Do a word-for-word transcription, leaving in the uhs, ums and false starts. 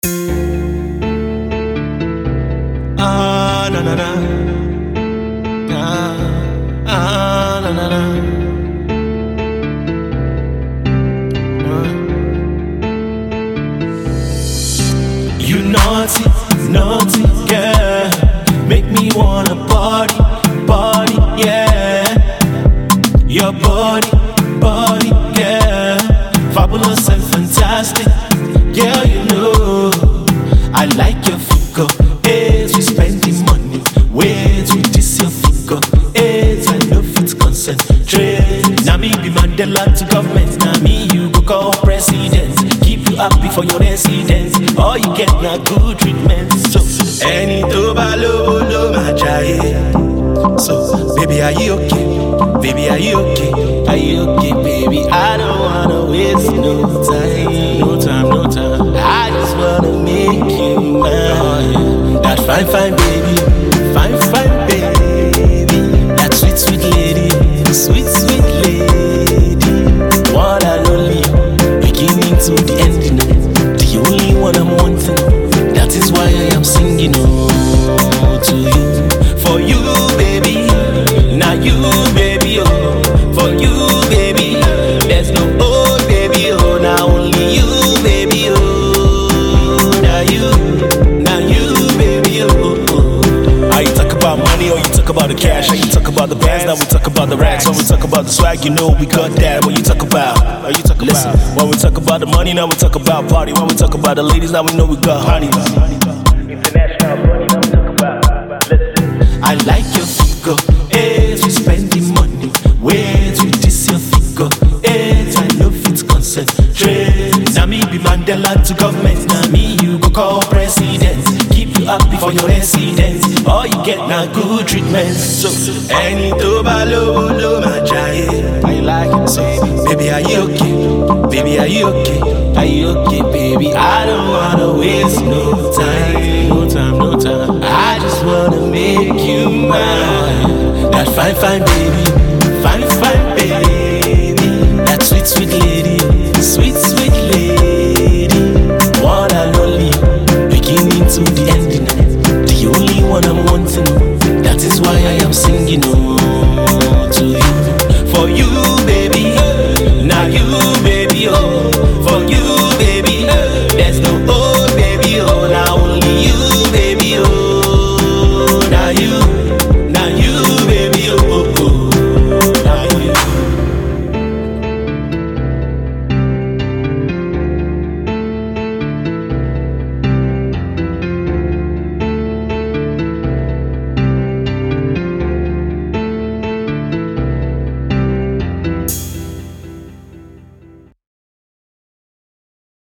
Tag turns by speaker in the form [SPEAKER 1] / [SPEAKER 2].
[SPEAKER 1] Ah, na na na. Ah, ah, na na na. Ah. You naughty, naughty girl, make me wanna party, party, yeah. Your body, body, girl, fabulous and fantastic, girl. You know I like your figure. As we spend the money, wait with this your figure. As I know it's concentrate. Now me be Mandela to government. Now me you go call president. Keep you happy for your residence. All you get now good treatment. So any toba lo lo majaye. So baby, are you okay? Baby, are you okay? Are you okay, baby? I don't wanna waste no time, no time, no time. I just wanna make you mine. That fine, fine baby, fine, fine baby. That sweet, sweet lady, sweet, sweet lady. One and only, beginning to the end, you know. The only one I'm wanting. That is why I am singing oh to you, for you, baby. Now you, baby, oh, for you, baby. There's no old baby, oh, now only you, baby, oh. Now you, now you, baby, oh, oh. Are you talk about money or you talk about the cash? Are you talk about the bands? Now we talk about the racks. When we talk about the swag, you know we got that. What you talk about? Are you talk Listen, about? When we talk about the money, now we talk about party. When we talk about the ladies, now we know we got honey. International money, now we talk about. Listen. I like your figure. As we spend the money, wait with this your figure. As I love it concentrate. Now me be Mandela to government. Now me you go call president. Keep you happy for your residence. All you get now good treatment. So any toba lo lo majaye. I like it. So baby, are you okay? Baby, are you okay? Are you okay, baby? I don't wanna waste no time, no time, no time. I just wanna make you mine. That fine, fine baby, fine, fine baby. That sweet, sweet lady, sweet, sweet lady.